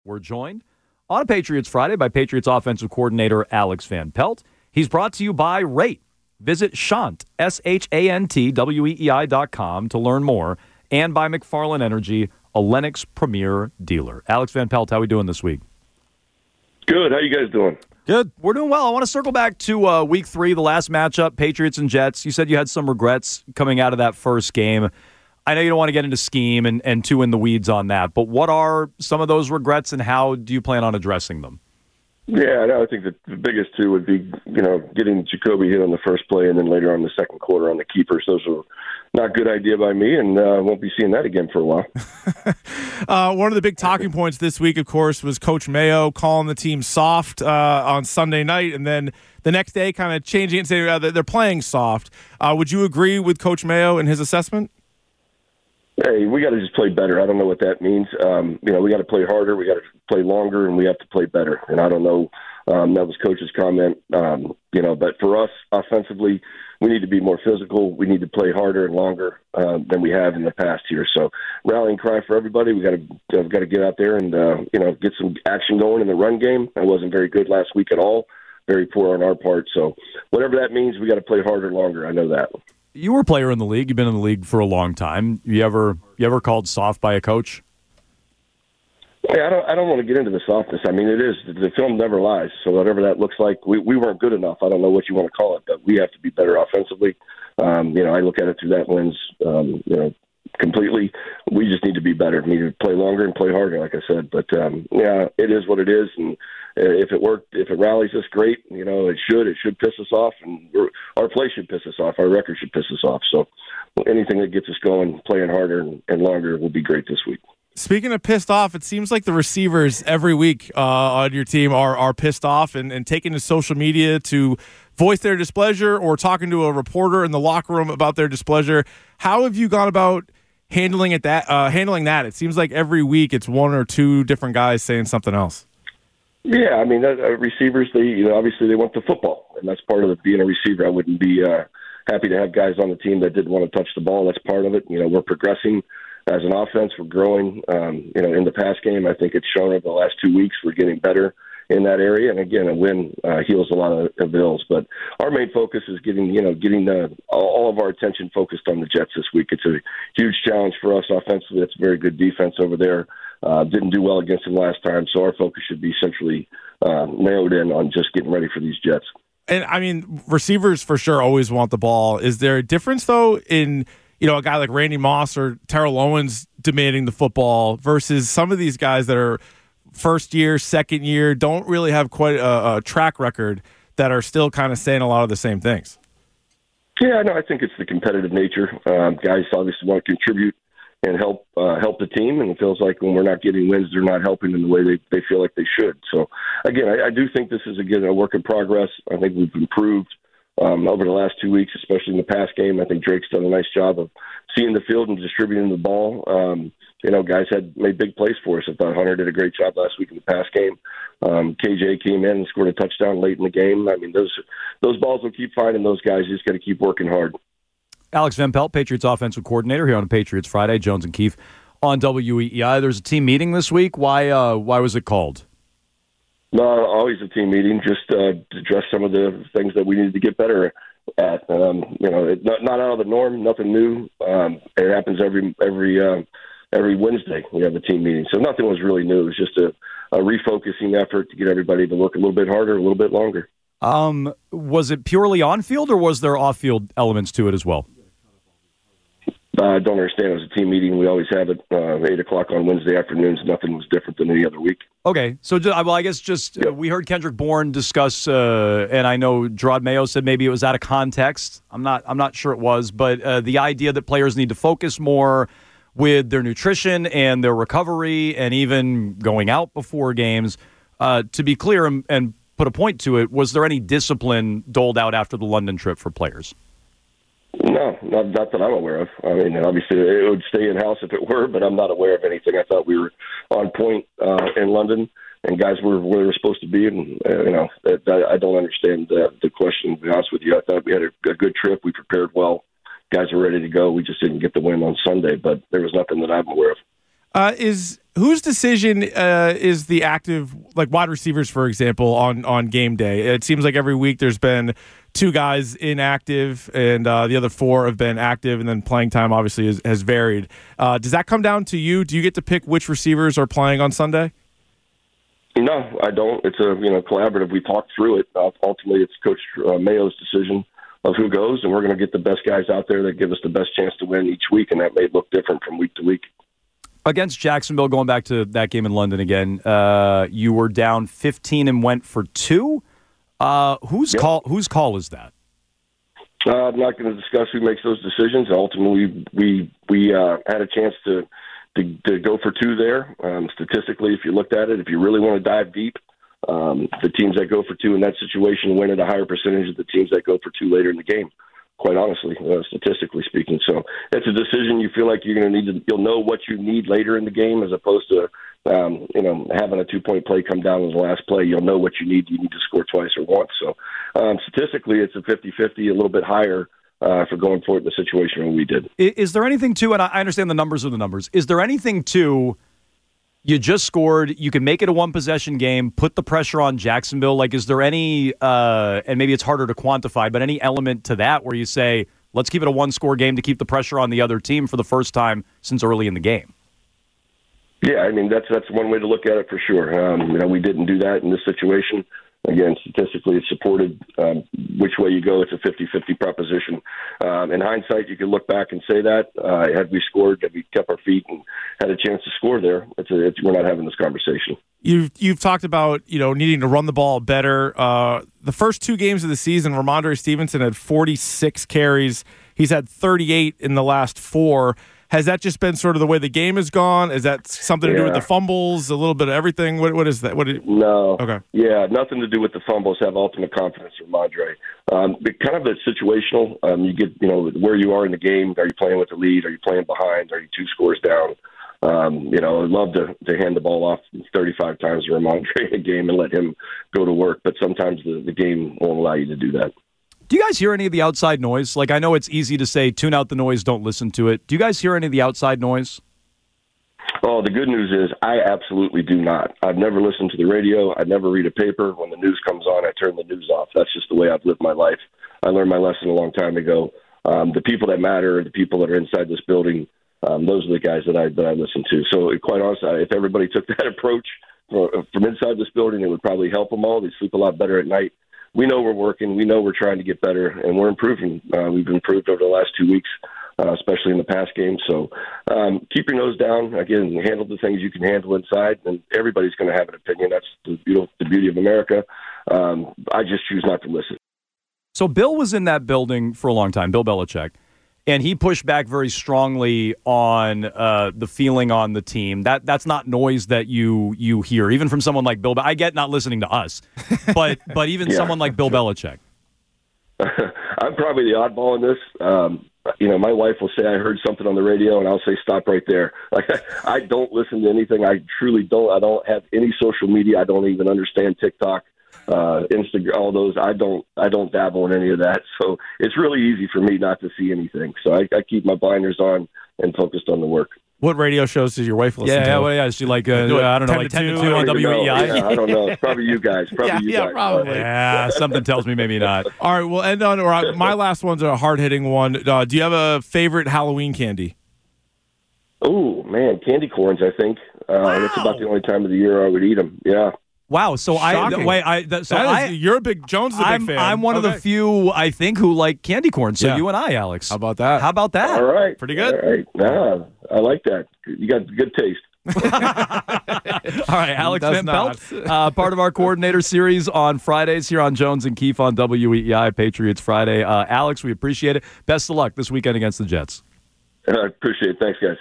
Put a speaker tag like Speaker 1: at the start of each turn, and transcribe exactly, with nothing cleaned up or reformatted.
Speaker 1: We're joined on a Patriots Friday by Patriots offensive coordinator Alex Van Pelt. He's brought to you by Rate. Visit Shant, S H A N T, W E E I dot com to learn more, and by McFarland Energy, a Lennox premier dealer. Alex Van Pelt, how are we doing this week?
Speaker 2: Good. How you guys doing?
Speaker 1: Good. We're doing well. I want to circle back to uh, week three, the last matchup, Patriots and Jets. You said you had some regrets coming out of that first game. I know you don't want to get into scheme and, and too in the weeds on that, but what are some of those regrets and how do you plan on addressing them?
Speaker 2: Yeah, no, I think that the biggest two would be, you know, getting Jacoby hit on the first play and then later on the second quarter on the keepers. Those are not a good idea by me, and uh, won't be seeing that again for a while.
Speaker 3: uh, one of the big talking points this week, of course, was Coach Mayo calling the team soft uh, on Sunday night, and then the next day kind of changing it and saying uh, they're playing soft. Uh, would you agree with Coach Mayo and his assessment?
Speaker 2: Hey, we got to just play better. I don't know what that means. Um, you know, we got to play harder, we got to play longer, and we have to play better. And I don't know. Um, that was Coach's comment. Um, you know, but for us, offensively, we need to be more physical. We need to play harder and longer uh, than we have in the past here. So, rallying cry for everybody. We got to uh, got to get out there and uh, you know get some action going in the run game. That wasn't very good last week at all. Very poor on our part. So, whatever that means, we got to play harder, longer. I know that.
Speaker 1: You were a player in the league. You've been in the league for a long time. You ever you ever called soft by a coach?
Speaker 2: Yeah, I don't. I don't want to get into the softness. I mean, it is the film never lies. So whatever that looks like, we, we weren't good enough. I don't know what you want to call it, but we have to be better offensively. Um, you know, I look at it through that lens. Um, you know, completely. We just need to be better. We need to play longer and play harder, like I said. But um, yeah, it is what it is, and if it worked, if it rallies us, great. You know, it should. It should piss us off, and we're, our play should piss us off. Our record should piss us off. So anything that gets us going, playing harder and, and longer, will be great this week.
Speaker 3: Speaking of pissed off, it seems like the receivers every week uh, on your team are are pissed off and, and taking to social media to voice their displeasure or talking to a reporter in the locker room about their displeasure. How have you gone about handling it that uh, handling that? It seems like every week it's one or two different guys saying something else.
Speaker 2: Yeah, I mean, uh, receivers, they you know obviously they want the football, and that's part of the, being a receiver. I wouldn't be uh, happy to have guys on the team that didn't want to touch the ball. That's part of it. You know, we're progressing as an offense. We're growing. Um, you know, in the pass game, I think it's shown over the last two weeks we're getting better in that area. And again, a win uh, heals a lot of, of ills. But our main focus is getting you know getting the, all of our attention focused on the Jets this week. It's a huge challenge for us offensively. It's a very good defense over there. Uh, didn't do well against them last time, so our focus should be centrally uh, narrowed in on just getting ready for these Jets.
Speaker 3: And, I mean, receivers for sure always want the ball. Is there a difference, though, in you know a guy like Randy Moss or Terrell Owens demanding the football versus some of these guys that are first year, second year, don't really have quite a, a track record that are still kind of saying a lot of the same things?
Speaker 2: Yeah, no, I think it's the competitive nature. Um, guys obviously want to contribute and help uh, help the team, and it feels like when we're not getting wins, they're not helping in the way they, they feel like they should. So, again, I, I do think this is, again, a work in progress. I think we've improved um, over the last two weeks, especially in the pass game. I think Drake's done a nice job of seeing the field and distributing the ball. Um, you know, guys had made big plays for us. I thought Hunter did a great job last week in the pass game. Um, K J came in and scored a touchdown late in the game. I mean, those those balls will keep finding those guys. You just got to keep working hard.
Speaker 1: Alex Van Pelt, Patriots offensive coordinator here on Patriots Friday. Jones and Keefe on W E E I. There's a team meeting this week. Why uh, why was it called?
Speaker 2: No, always a team meeting, just uh, to address some of the things that we needed to get better at. Um, you know, it, not, not out of the norm, nothing new. Um, it happens every every uh, every Wednesday. We have a team meeting, so nothing was really new. It was just a, a refocusing effort to get everybody to look a little bit harder, a little bit longer.
Speaker 1: Um, was it purely on field, or was there off field elements to it as well?
Speaker 2: I uh, don't understand. It was a team meeting. We always have it uh, eight o'clock on Wednesday afternoons. Nothing was different than any other week.
Speaker 1: Okay, so well, I guess just
Speaker 2: yep.
Speaker 1: uh, we heard Kendrick Bourne discuss, uh, and I know Gerard Mayo said maybe it was out of context. I'm not. I'm not sure it was, but uh, the idea that players need to focus more with their nutrition and their recovery, and even going out before games. Uh, to be clear and, and put a point to it, was there any discipline doled out after the London trip for players?
Speaker 2: No, not, not that I'm aware of. I mean, obviously it would stay in-house if it were, but I'm not aware of anything. I thought we were on point uh, in London, and guys were where they were supposed to be. And, uh, you know, that, that, I don't understand uh, the question, to be honest with you. I thought we had a, a good trip. We prepared well. Guys are ready to go. We just didn't get the win on Sunday, but there was nothing that I'm aware of.
Speaker 3: Uh, is whose decision uh, is the active, like wide receivers, for example, on, on game day? It seems like every week there's been two guys inactive, and uh, the other four have been active, and then playing time obviously is, has varied. Uh, does that come down to you? Do you get to pick which receivers are playing on Sunday?
Speaker 2: No, I don't. It's a you know collaborative. We talk through it. Uh, ultimately, it's Coach uh, Mayo's decision of who goes, and we're going to get the best guys out there that give us the best chance to win each week, and that may look different from week to week.
Speaker 1: Against Jacksonville, going back to that game in London again, uh, you were down fifteen and went for two. Uh, whose
Speaker 2: yep.
Speaker 1: call? Whose call is that?
Speaker 2: Uh, I'm not going to discuss who makes those decisions. Ultimately, we we uh, had a chance to, to to go for two there. Um, statistically, if you looked at it, if you really want to dive deep, um, the teams that go for two in that situation win at a higher percentage of the teams that go for two later in the game. Quite honestly, uh, statistically speaking. So it's a decision you feel like you're going to need to, you'll know what you need later in the game as opposed to, um, you know, having a two-point play come down in the last play. You'll know what you need. You need to score twice or once. So um, statistically, it's a fifty-fifty, a little bit higher uh, for going forward in the situation where we did.
Speaker 1: Is there anything to, and I understand the numbers are the numbers, is there anything to, you just scored, you can make it a one-possession game, put the pressure on Jacksonville. Like, is there any, uh, and maybe it's harder to quantify, but any element to that where you say, let's keep it a one-score game to keep the pressure on the other team for the first time since early in the game?
Speaker 2: Yeah, I mean, that's that's one way to look at it for sure. Um, you know, we didn't do that in this situation. Again, statistically, it's supported. Um, which way you go, it's a fifty-fifty proposition. Um, in hindsight, you can look back and say that. Uh, had we scored, had we kept our feet and had a chance to score there, it's a, it's, we're not having this conversation.
Speaker 3: You've, you've talked about, you know, needing to run the ball better. Uh, the first two games of the season, Ramondre Stevenson had forty-six carries. He's had thirty-eight in the last four. Has that just been sort of the way the game has gone? Is that something to
Speaker 2: yeah.
Speaker 3: do with the fumbles, a little bit of everything? What What is that? What? Is,
Speaker 2: no.
Speaker 3: Okay.
Speaker 2: Yeah, nothing to do with the fumbles. Have ultimate confidence in Ramondre. Um, but kind of a situational. Um, you get, you know, where you are in the game. Are you playing with the lead? Are you playing behind? Are you two scores down? Um, you know, I'd love to, to hand the ball off thirty-five times to Ramondre in a game and let him go to work. But sometimes the, the game won't allow you to do that.
Speaker 1: Do you guys hear any of the outside noise? Like, I know it's easy to say, tune out the noise, don't listen to it. Do you guys hear any of the outside noise?
Speaker 2: Oh, the good news is I absolutely do not. I've never listened to the radio. I never read a paper. When the news comes on, I turn the news off. That's just the way I've lived my life. I learned my lesson a long time ago. Um, the people that matter, the people that are inside this building, um, those are the guys that I that I listen to. So, quite honestly, if everybody took that approach from inside this building, it would probably help them all. They'd sleep a lot better at night. We know we're working. We know we're trying to get better, and we're improving. Uh, we've improved over the last two weeks, uh, especially in the past game. So um, keep your nose down. Again, handle the things you can handle inside, and everybody's going to have an opinion. That's the, beautiful, the beauty of America. Um, I just choose not to listen.
Speaker 1: So Bill was in that building for a long time, Bill Belichick, and he pushed back very strongly on uh, the feeling on the team. That That's not noise that you you hear, even from someone like Bill. I get not listening to us, but but even
Speaker 2: yeah.
Speaker 1: someone like Bill Belichick.
Speaker 2: I'm probably the oddball in this. Um, you know, my wife will say I heard something on the radio, and I'll say stop right there. Like I don't listen to anything. I truly don't. I don't have any social media. I don't even understand TikTok, uh, Instagram, all those. I don't. I don't dabble in any of that. So it's really easy for me not to see anything. So I, I keep my blinders on and focused on the work.
Speaker 3: What radio shows does your wife listen
Speaker 1: yeah,
Speaker 3: to?
Speaker 1: Yeah, well, yeah, is she like, uh, I don't know, like ten to two on W E I?
Speaker 2: Yeah, I don't know. It's probably you guys. Probably
Speaker 3: yeah,
Speaker 2: you
Speaker 3: yeah,
Speaker 2: guys.
Speaker 3: probably.
Speaker 1: Yeah, something tells me maybe not.
Speaker 3: All right, we'll end on, or my last one's a hard-hitting one. Uh, do you have a favorite Halloween candy?
Speaker 2: Oh, man, candy corns, I think. Uh, wow. That's about the only time of the year I would eat them. Yeah.
Speaker 1: Wow, so
Speaker 3: Shocking.
Speaker 1: I wait. I that, so
Speaker 3: that is,
Speaker 1: I
Speaker 3: you're a big Jones is a
Speaker 1: I'm,
Speaker 3: big fan.
Speaker 1: I'm one
Speaker 3: okay.
Speaker 1: of the few I think who like candy corn. So
Speaker 3: yeah.
Speaker 1: you and I, Alex.
Speaker 3: How about that?
Speaker 1: How about that?
Speaker 2: All right,
Speaker 3: pretty good.
Speaker 2: All right, nah, I like that. You got good taste.
Speaker 1: All right, Alex Van Pelt, uh, part of our coordinator series on Fridays here on Jones and Keefe on W E E I Patriots Friday. Uh, Alex, we appreciate it. Best of luck this weekend against the Jets.
Speaker 2: I uh, appreciate it. Thanks, guys.